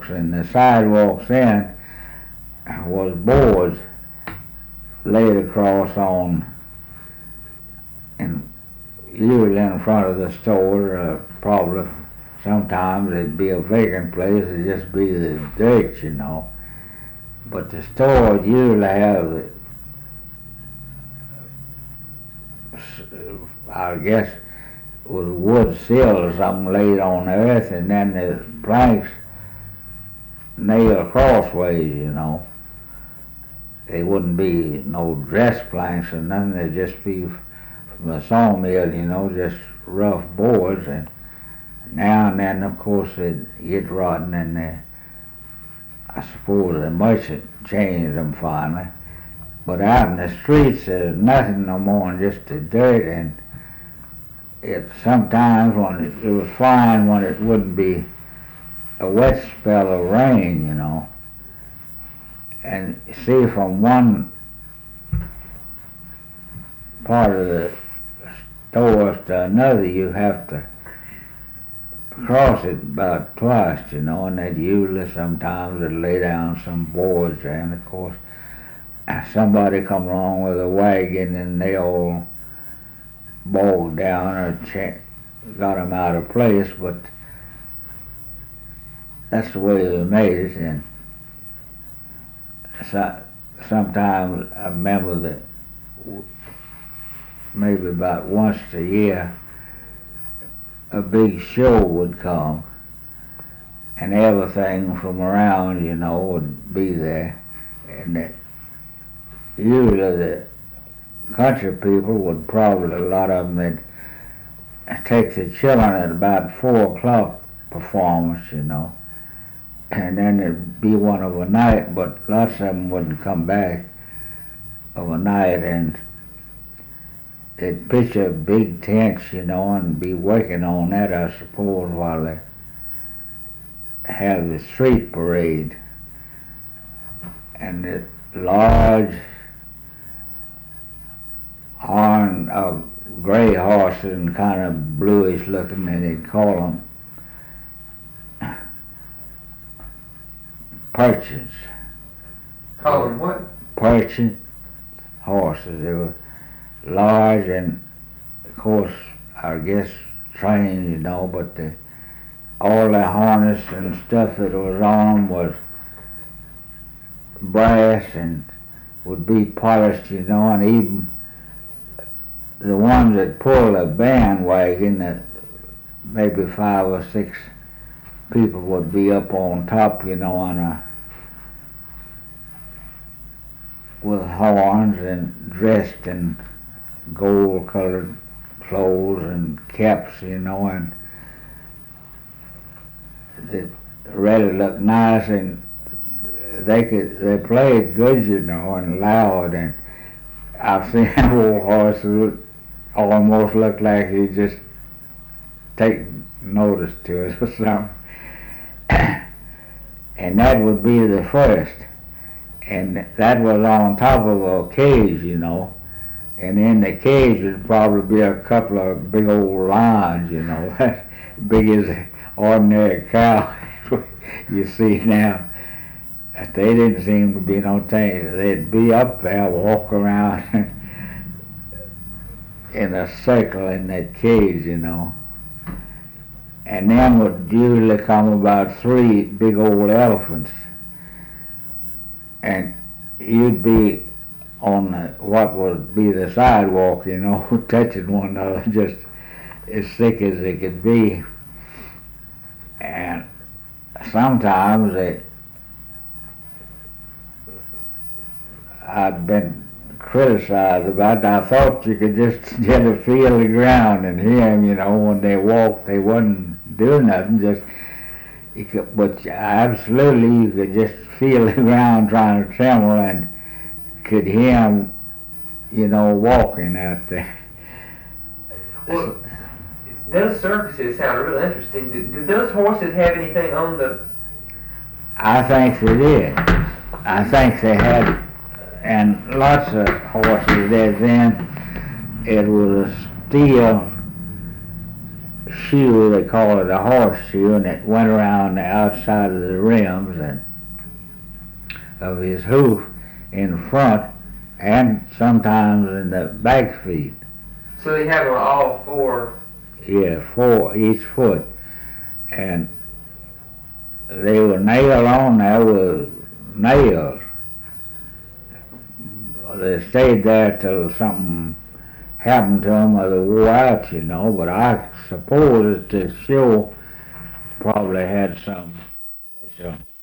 sidewalks, and the sidewalks then was boards laid across on, and usually in front of the store, probably sometimes it'd be a vacant place, it'd just be the dirt, you know. But the store would usually have, I guess, was wood sill or something laid on the earth, and then the planks nailed crossways, you know. They wouldn't be no dress planks or nothing, they'd just be from a sawmill, you know, just rough boards, and now and then, of course, they'd get rotten, and I suppose the merchant changed them finally. But out in the streets, there's nothing no more than just the dirt, and it sometimes when it was fine when it wouldn't be a wet spell of rain, you know. And see, from one part of the stores to another, you have to cross it about twice, you know, and they'd usually sometimes they'd lay down some boards there, and of course somebody come along with a wagon and they all bogged down or got them out of place, but that's the way they made it. And sometimes I remember that maybe about once a year a big show would come, and everything from around, you know, would be there, and that usually the country people would probably, a lot of them, they'd take the children at about 4 o'clock performance, you know, and then it'd be one of a night, but lots of them wouldn't come back of a night, and they'd pitch a big tent, you know, and be working on that, I suppose, while they have the street parade. And the large gray horses and kind of bluish looking, and they'd call them perches. Call them what? Perches horses. They were large and, of course, I guess trained, you know, but all the harness and stuff that was on them was brass and would be polished, you know, and even the ones that pulled a bandwagon, that maybe 5 or 6 people would be up on top, you know, with horns and dressed in gold-colored clothes and caps, you know, and it really looked nice, and they played good, you know, and loud, and I've seen old horses that almost looked like he just take notice to it or something. And that would be the first, and that was on top of a cage, you know, and in the cage would probably be a couple of big old lions, you know, as big as an ordinary cow you see now. They didn't seem to be no thing. They'd be up there, walk around in a circle in that cage, you know. And then would usually come about 3 big old elephants, and you'd be on what would be the sidewalk, you know, touching one another, just as thick as they could be. And sometimes I'd been criticized about it. I thought you could just get a feel of the ground and hear them, you know, when they walked, they wouldn't do nothing, just, but absolutely you could just feel the ground trying to tremble and could hear them, you know, walking out there. Well, those circuses sound really interesting. Did those horses have anything on the... I think they did. I think they had, and lots of horses there then. It was a steel shoe, they call it a horseshoe, and it went around the outside of the rims and of his hoof in front and sometimes in the back feet. So they have all four. Yeah, four each foot. And they were nailed on there with nails. They stayed there till something happened to them or they wore out, you know, but I suppose that the show probably had some special